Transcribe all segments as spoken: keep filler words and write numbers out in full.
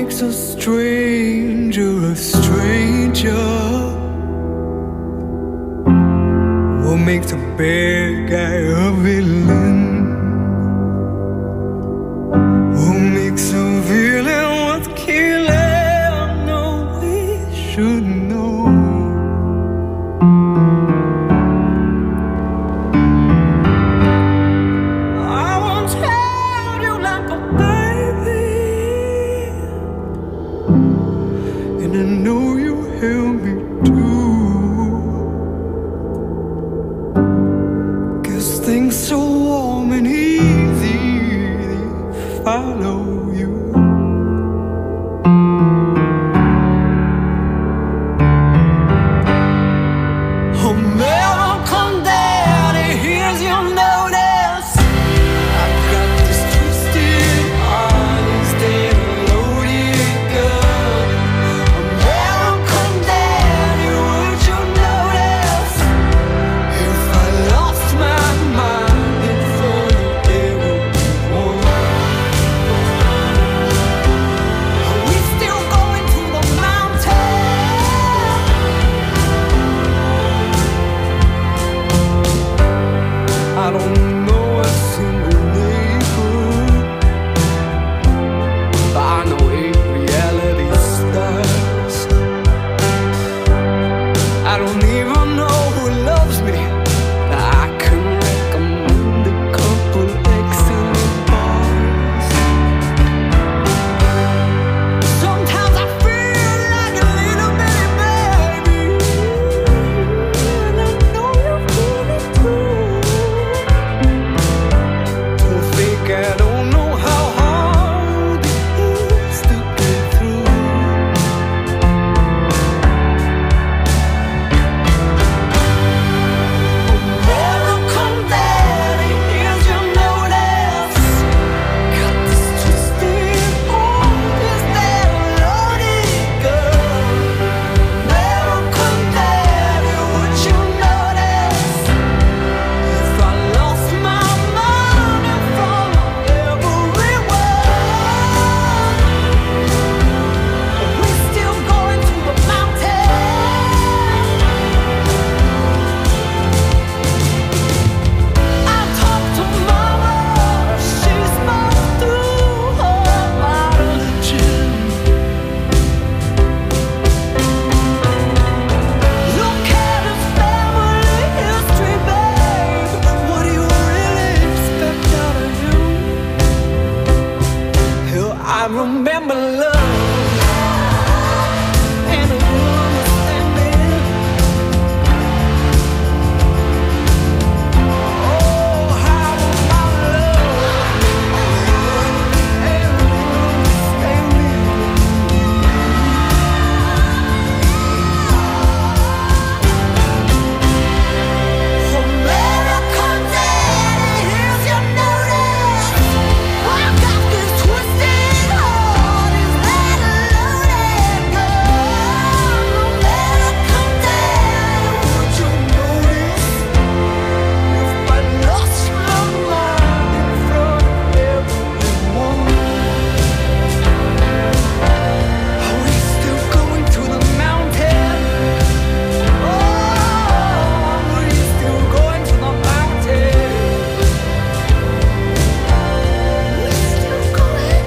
makes a stranger a stranger? What makes a bad guy a villain? What makes a villain worth killing? No, we should know. I once held you like a baby, and I know you held me too. Guess things so warm and easy, they follow you. American Daddy, here's your notice. I've got this twisted heart instead of loaded gun. American Daddy, would you notice if I lost my mind in front of everyone? Are we still going to the mountain? I don't know a single neighbor, but I know eight reality stars. I don't even know who loves me, but I can recommend a couple excellent bars. Sometimes I feel like a little bitty baby, and I know you feel it too. Don't think I don't know how hard it is to get through. American Daddy, here's your notice. Got this twisted heart, is that a loaded gun? American Daddy, would you notice if I lost my mind in front of everyone? Are we still going to the mountain? I talked to Mama, she spoke through her religion. Look at his family history, babe. What do you really expect out of him? Hell, I remember love and understanding. Oh, how about love and understanding? American Daddy, here's your notice. I got this twisted heart, is that a loaded gun? American Daddy, would you notice if I lost my mind in front of everyone? Are we still going to the mountain? Oh, are we still going to the mountain? We still going?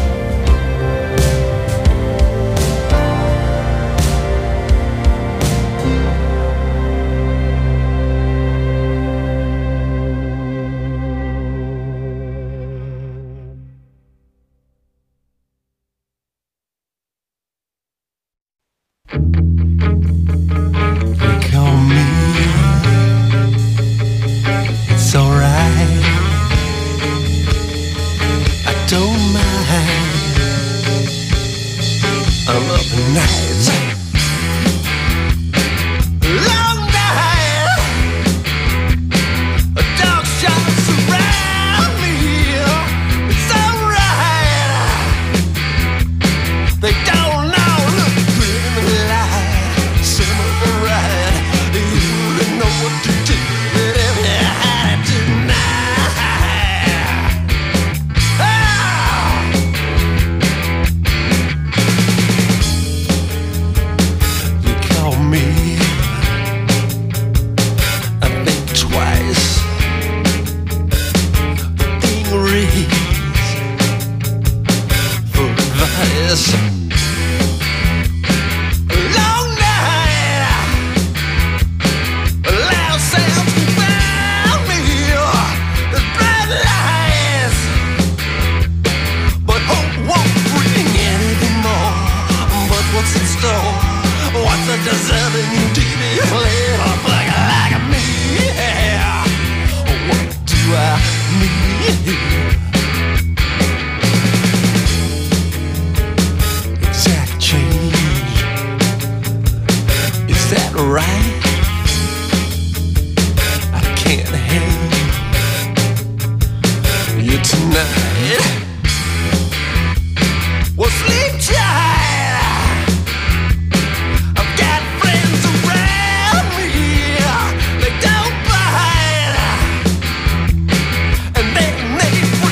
They call me, it's alright, I don't mind. I'm up at night, long night, dark shadows surround me. It's alright. They don't know, look good in the light, some of the ride. You wouldn't know what to do with if you had it tonight. Ah! what's in store? What's a deserving deviant little bug like me? What do I need? Exact change. Is that right? I can't hang you tonight. Well, sleep tight. I've got friends around me. They don't bite, and they make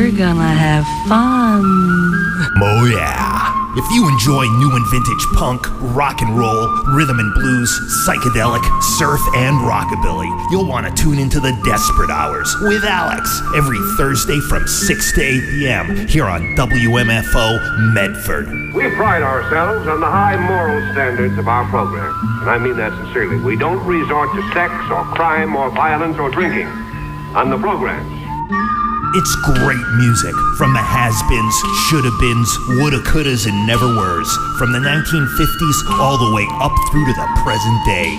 We're gonna have fun. Oh yeah. If you enjoy new and vintage punk, rock and roll, rhythm and blues, psychedelic, surf, and rockabilly, you'll want to tune into the Desperate Hours with Alex every Thursday from six to eight p.m. here on W M F O Medford. We pride ourselves on the high moral standards of our program, and I mean that sincerely. We don't resort to sex or crime or violence or drinking on the programs. It's great music from the has-beens, shoulda-beens, woulda-couldas, and never-weres, from the nineteen fifties all the way up through to the present day.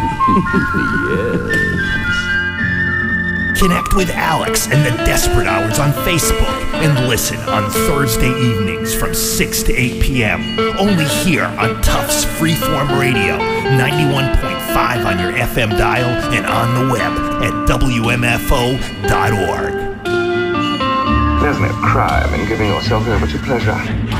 Yes. Connect with Alex and the Desperate Hours on Facebook and listen on Thursday evenings from six to eight p.m. only here on Tufts Freeform Radio, ninety-one point five on your F M dial and on the web at W M F O dot org. There's no crime in giving yourself over to pleasure.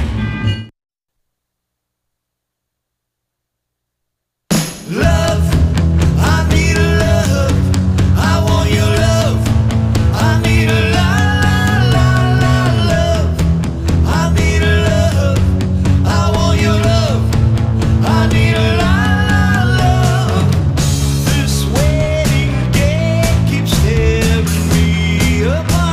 Love, I need a love. I want your love. I need a la la la la love. I need a love. I want your love. I need a la la love. This wedding cake keeps tearing me apart.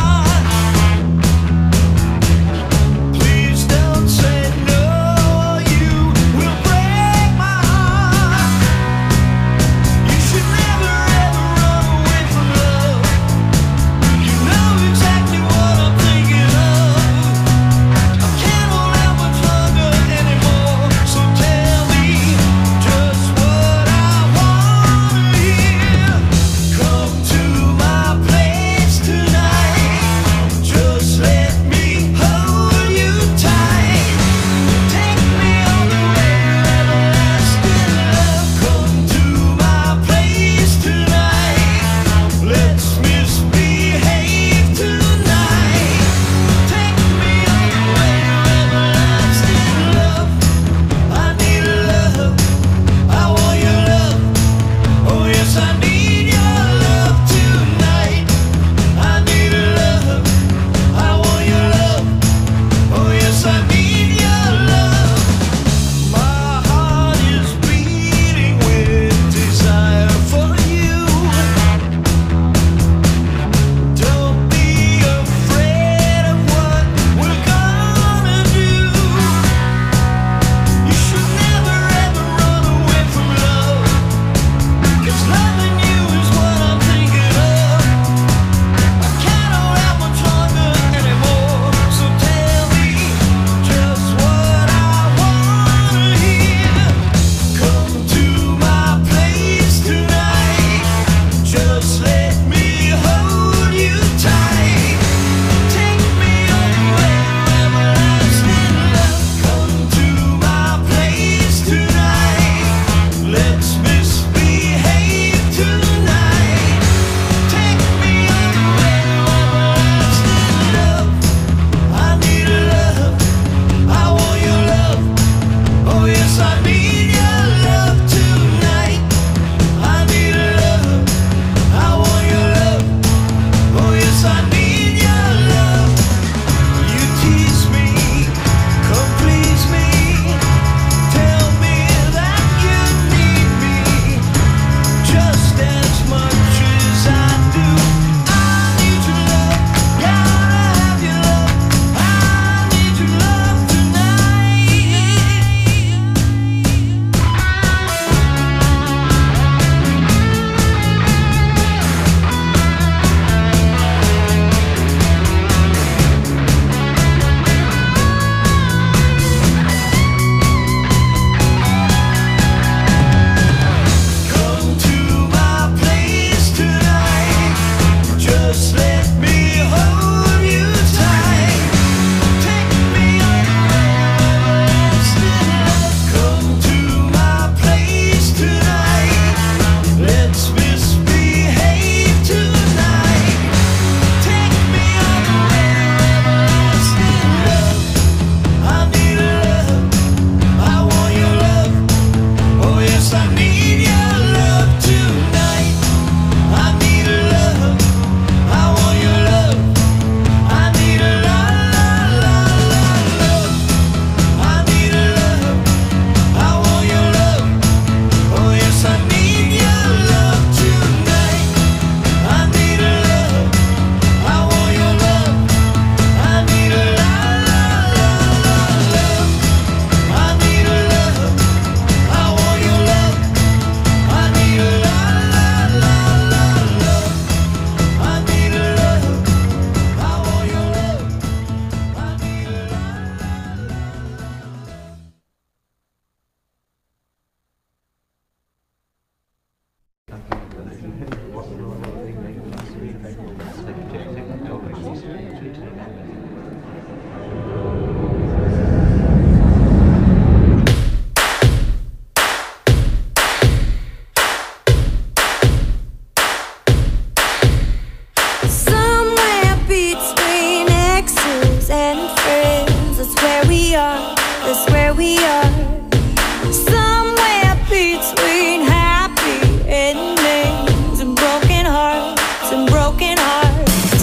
that's where we are. Somewhere between happy endings and broken hearts and broken hearts.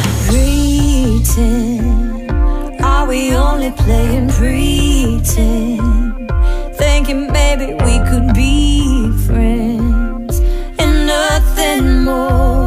Pretend, are we only playing pretend? Thinking maybe we could be friends and nothing more.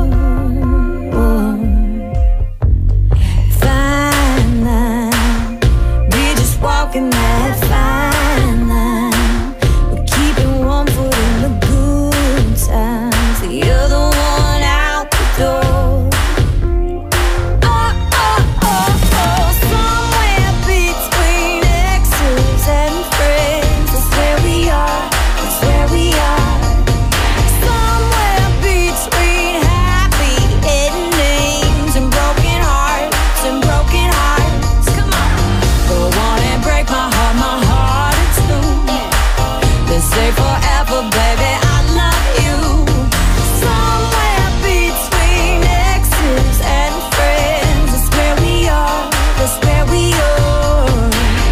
Fine line, we're just walking that fine line. We're keeping one foot in the good times, the other one out the door. Oh, oh, oh, oh, somewhere between exes and friends, that's where we are, that's where we are. Somewhere between happy endings and broken hearts and broken hearts. Come on, go on and break my heart, my heart in two. Let's say forever, baby, I love you. Somewhere between exes and friends, that's where we are, that's where we are.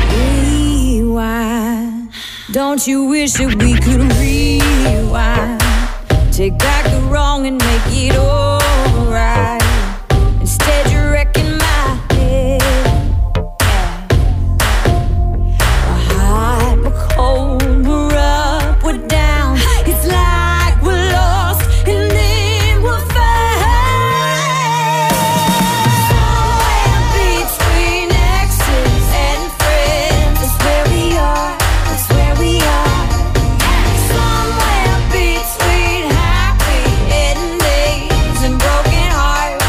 Rewind, don't you wish that we could rewind? Take back the wrong and make it alright. Instead you're wrecking my head. We're hot, we're cold, we're up, we're down. It's like we're lost and then we're found. Somewhere between exes and friends, that's where we are, that's where we are. Somewhere between happy endings and broken hearts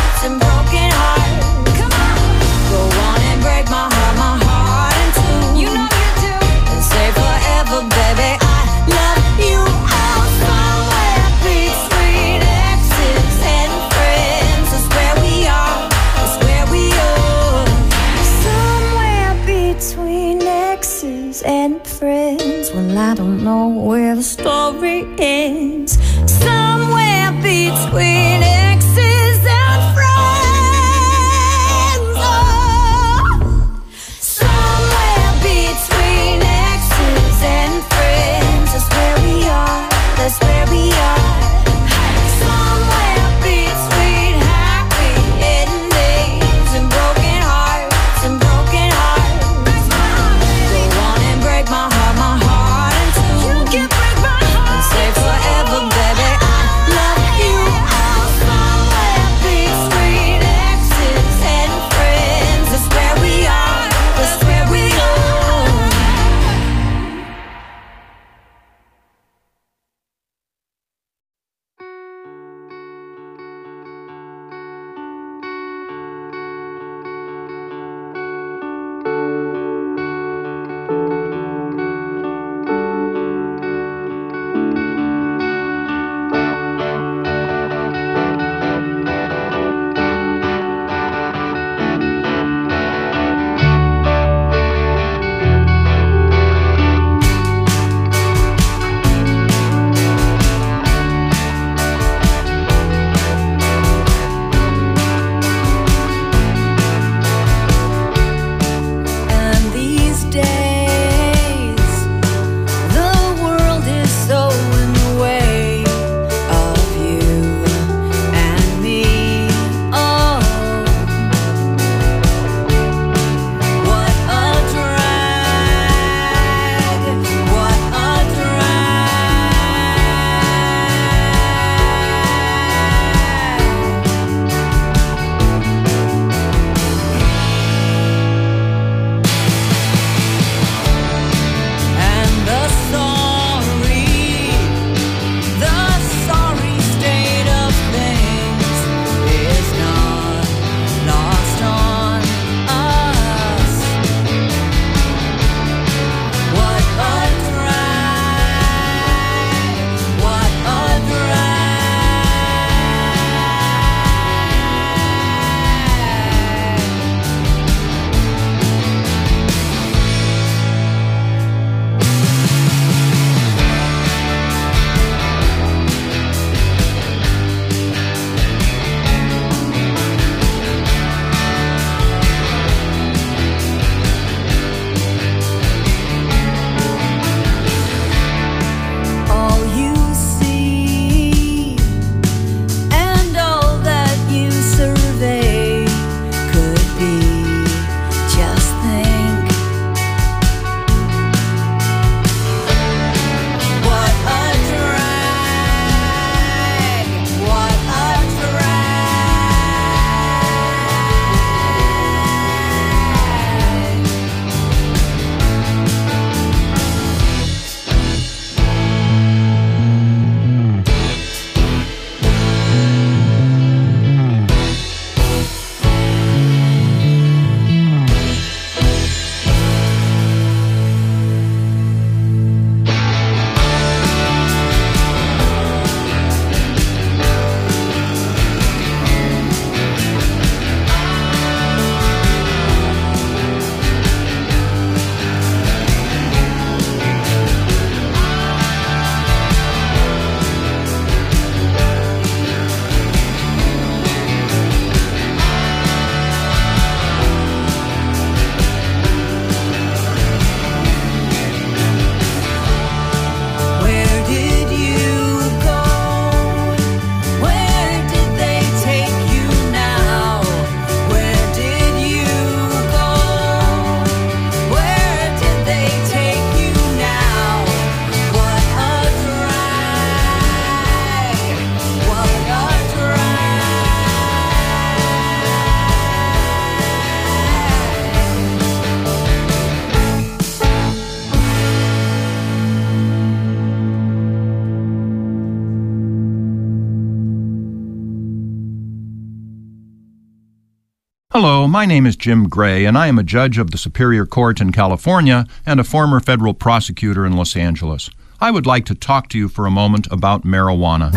Hello, my name is Jim Gray, and I am a judge of the Superior Court in California and a former federal prosecutor in Los Angeles. I would like to talk to you for a moment about marijuana.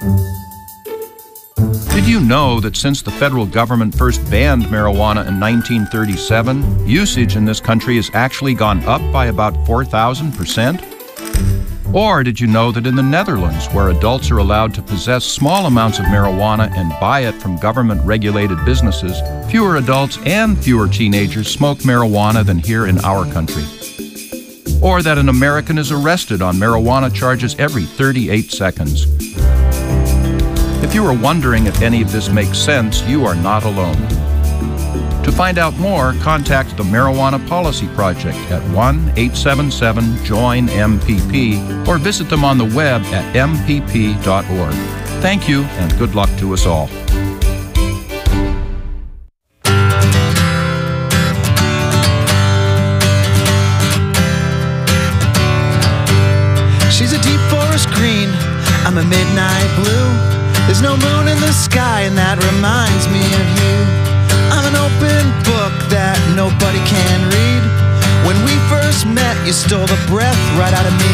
Did you know that since the federal government first banned marijuana in nineteen thirty-seven, usage in this country has actually gone up by about four thousand percent? Or did you know that in the Netherlands, where adults are allowed to possess small amounts of marijuana and buy it from government-regulated businesses, fewer adults and fewer teenagers smoke marijuana than here in our country? Or that an American is arrested on marijuana charges every thirty-eight seconds? If you are wondering if any of this makes sense, you are not alone. To find out more, contact the Marijuana Policy Project at one eight seven seven join M P P or visit them on the web at m p p dot org. Thank you, and good luck to us all. She's a deep forest green, I'm a midnight blue. There's no moon in the sky, and that reminds me of you. I'm an open book that nobody can read. When we first met, you stole the breath right out of me.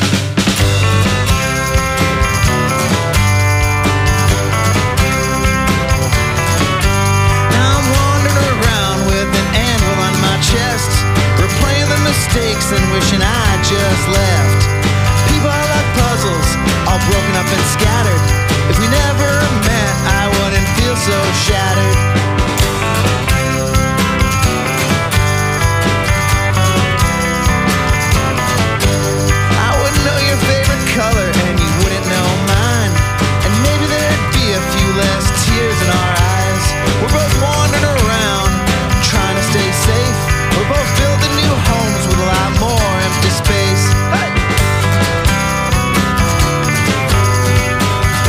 Now I'm wandering around with an anvil on my chest, replaying the mistakes and wishing I just left. People are like puzzles, all broken up and scattered. If we never met, I wouldn't feel so shattered. Color and you wouldn't know mine, and maybe there'd be a few less tears in our eyes. We're both wandering around trying to stay safe. We're both building new homes with a lot more empty space. Hey!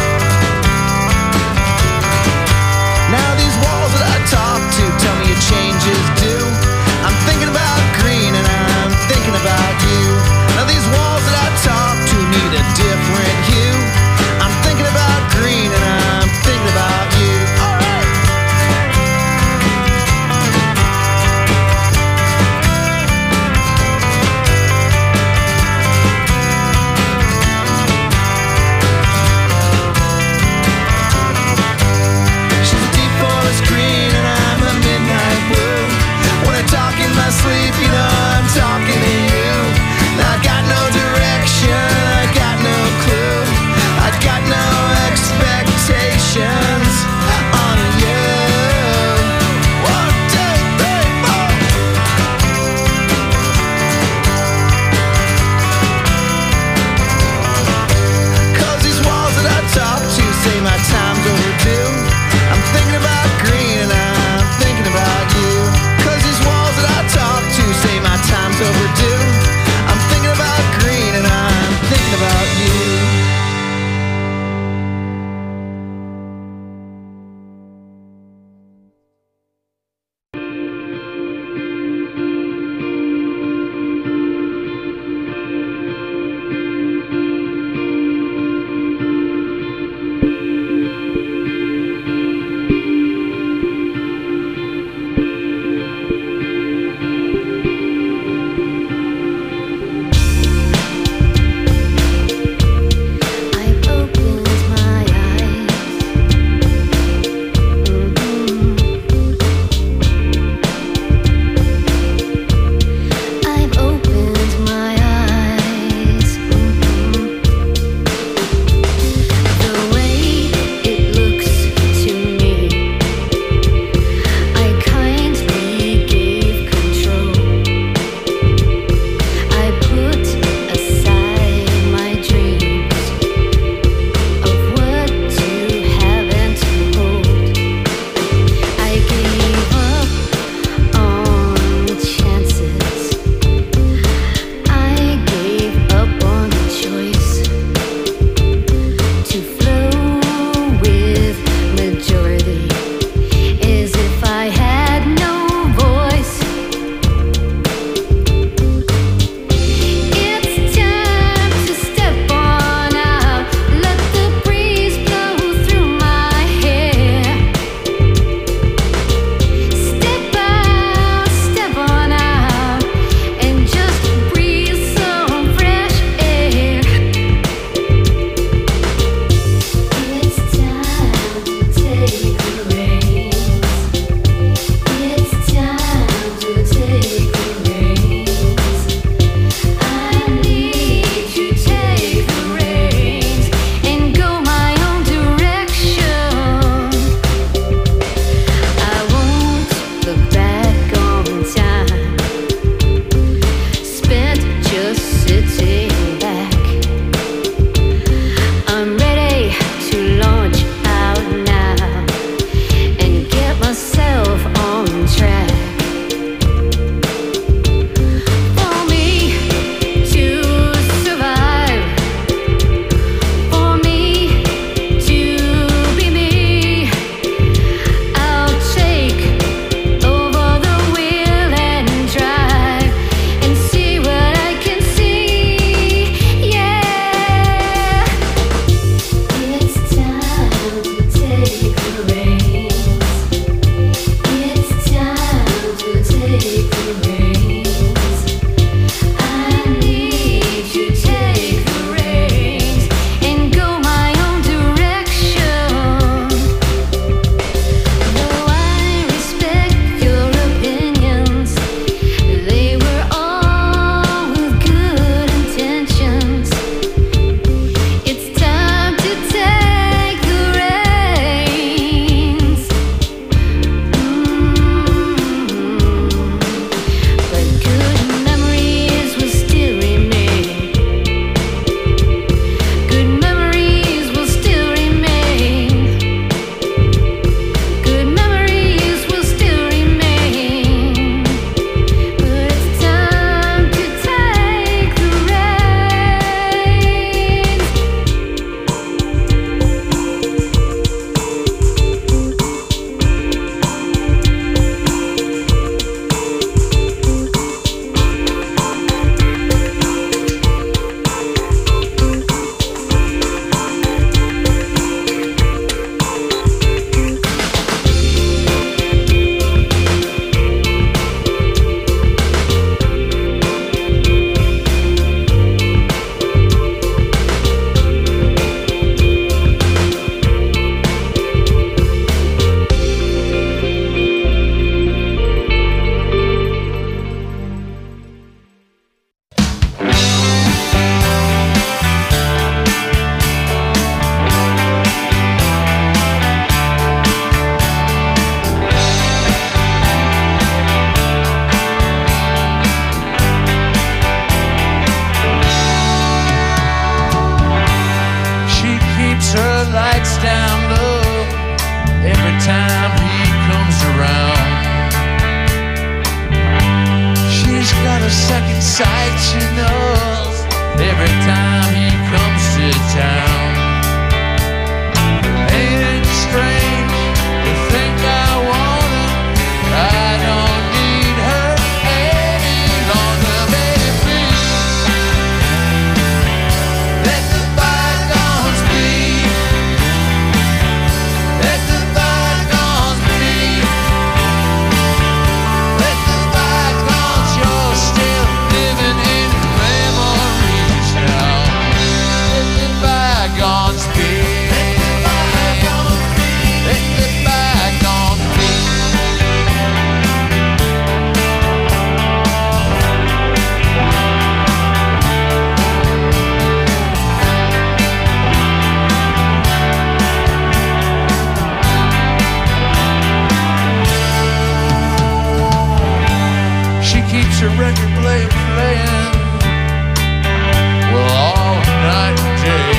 your record player playing, well, all night and day.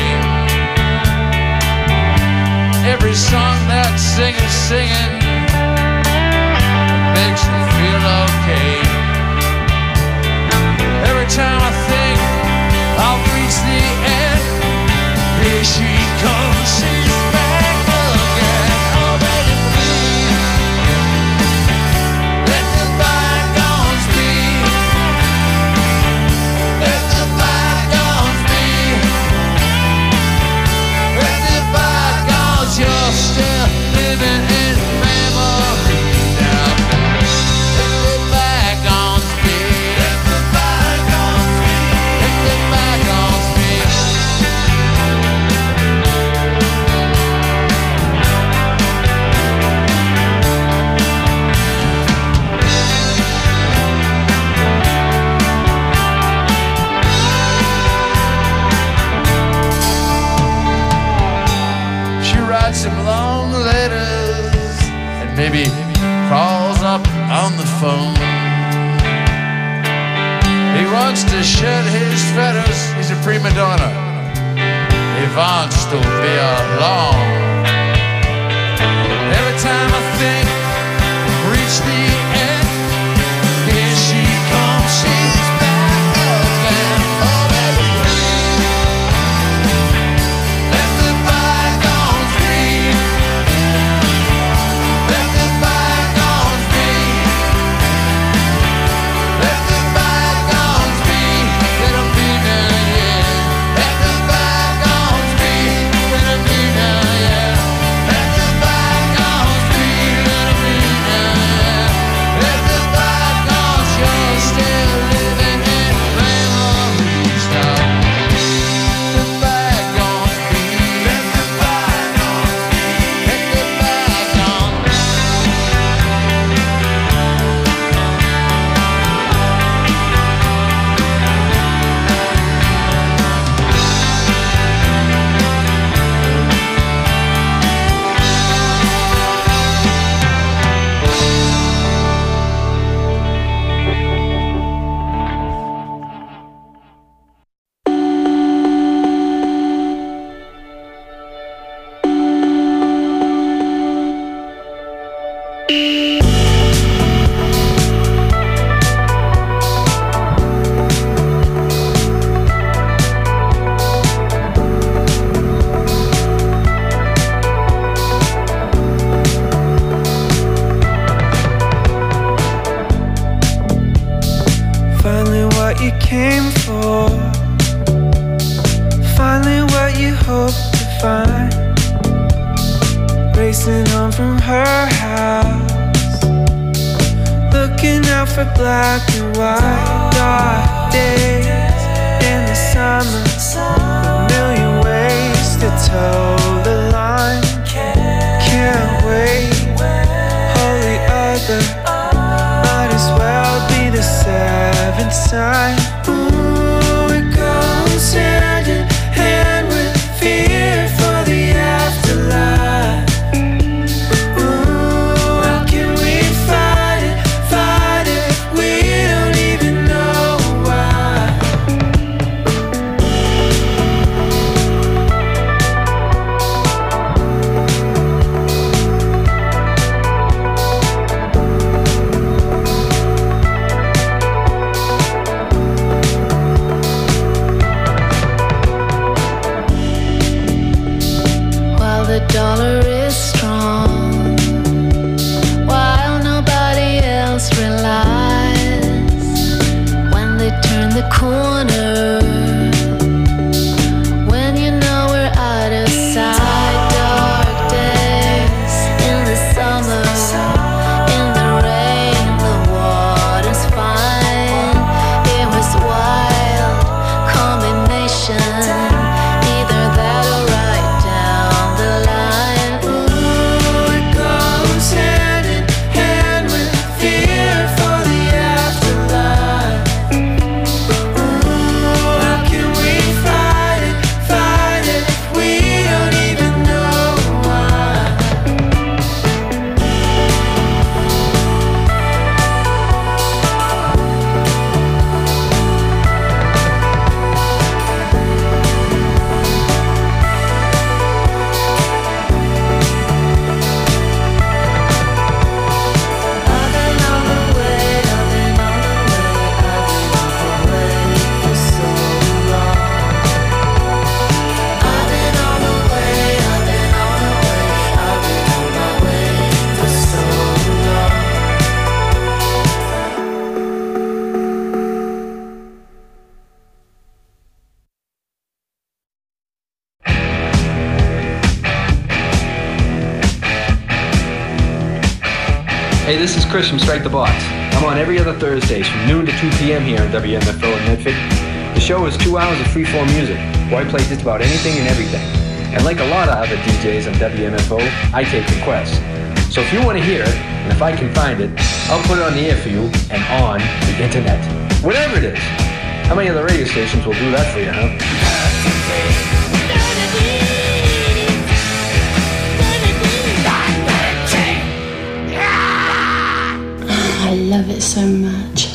Every song that singer's singing makes me feel okay. Every time I think I'll reach the end, here she comes, she's back again. Oh, baby, please, let the bygones be. Let the bygones be. Let the bygones, you're still living in memory now. Let the bygones be. Let the bygones be. Let the bygones be. She writes him long letters and maybe calls up on the phone. He wants to shed his feathers, he's a prima donna. He wants to be alone. Every time I think I've reached the end, here she comes, she's back again. Oh, baby, please, let the bygones be. Let the bygones be. Let the bygones be. Let them be now, yeah. Let the bygones be. Let them be now, yeah. Let the bygones be. Let them be now, yeah. Let the bygones, you're still living in memories now. Let the bygones be. Let the bygones be. Let the bygones. Finally what you came for, finally what you hoped to find. Racing home from her house, looking out for black and white. Dark days in the summer, a million ways to toe the line. Can't wait, holy other, might as well be the seventh sign. Ooh, it goes hand in hand with fear for the afterlife. Ooh, how can we fight it, fight it? We don't even know why. Hey, this is Chris from Strike the Box. I'm on every other Thursdays from noon to two p.m. here on W M F O in Medford. The show is two hours of free-form music, where I play just about anything and everything. And like a lot of other D Js on W M F O, I take requests. So if you want to hear it, and if I can find it, I'll put it on the air for you and on the internet. Whatever it is. How many other radio stations will do that for you, huh? I love it so much.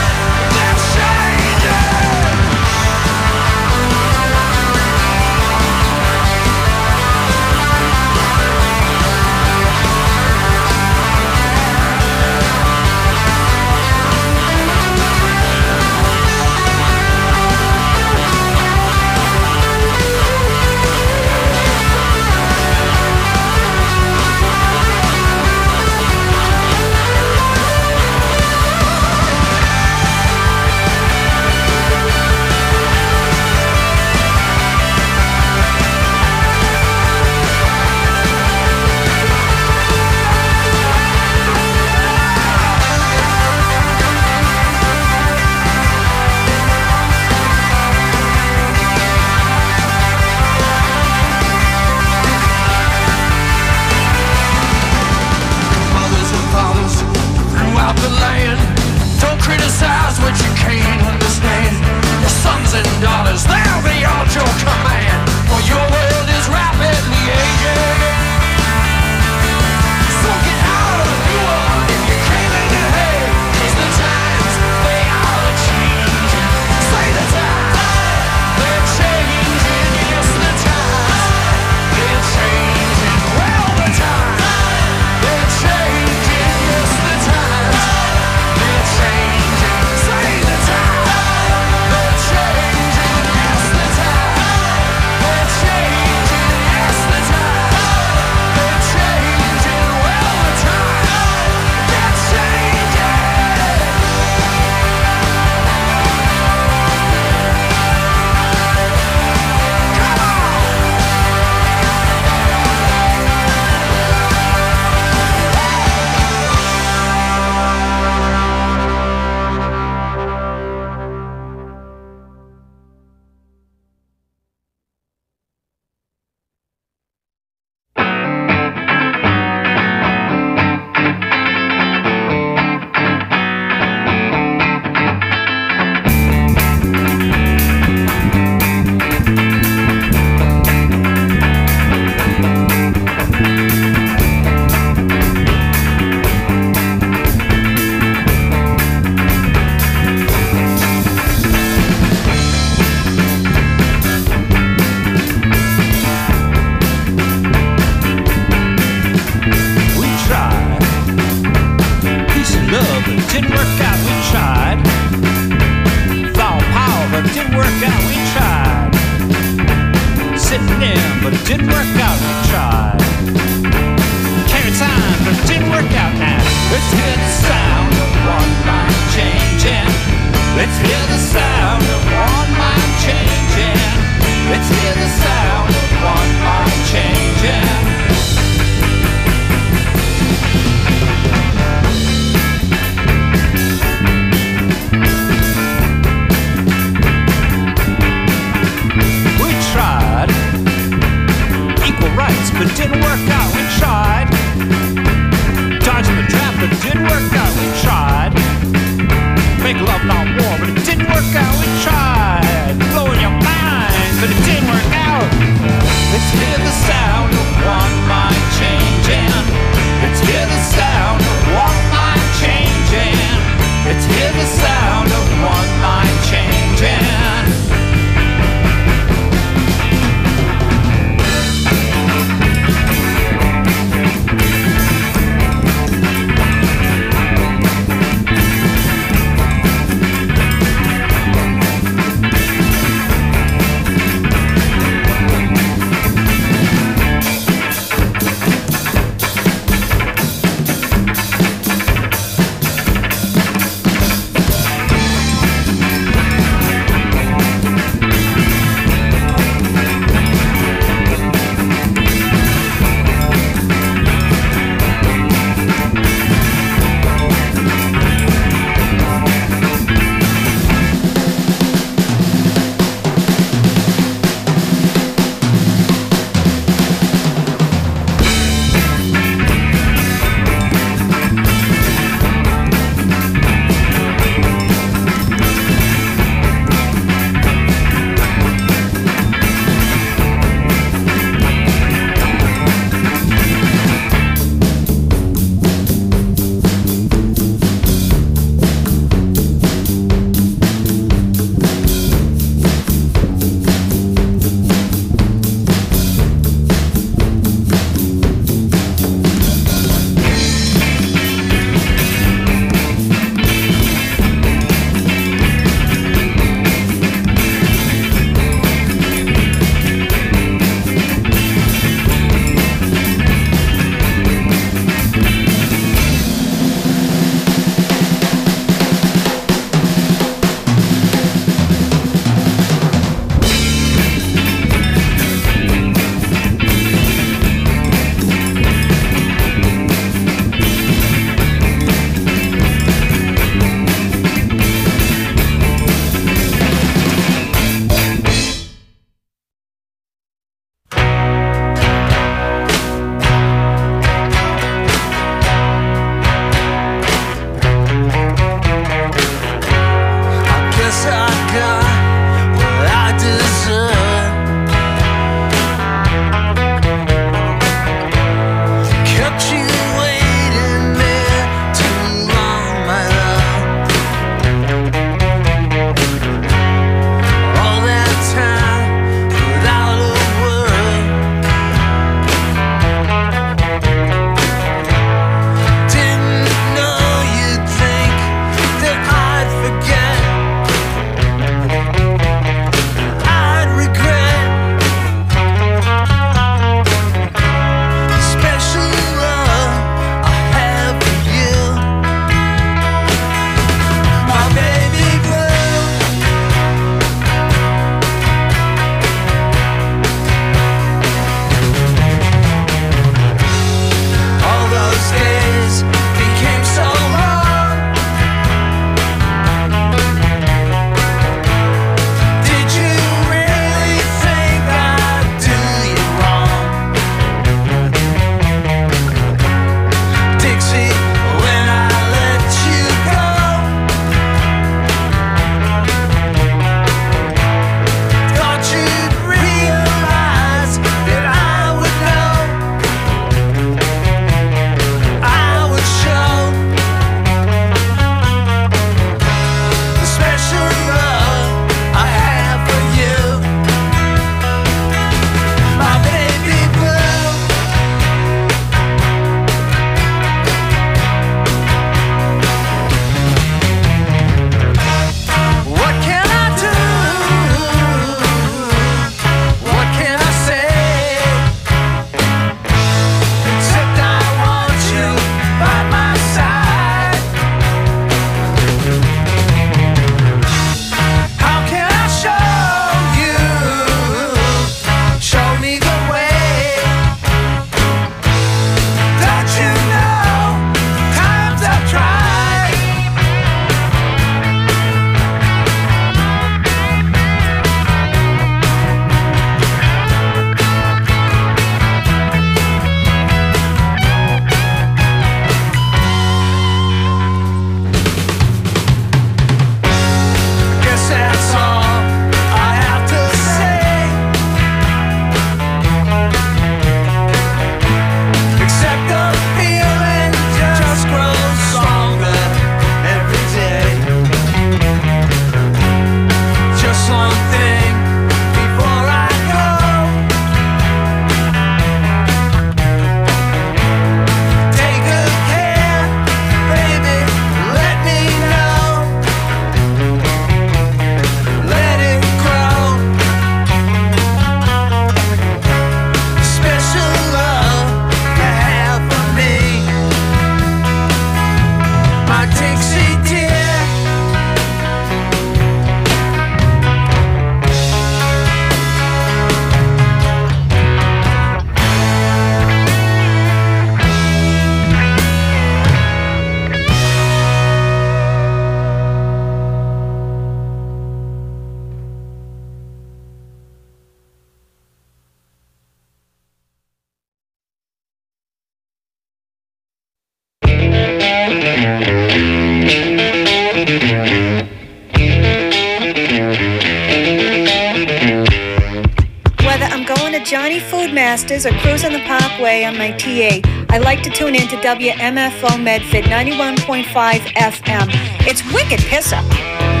Johnny Foodmasters or cruising the Parkway on my T A, I like to tune in to W M F O Medford ninety-one point five F M. It's wicked piss up.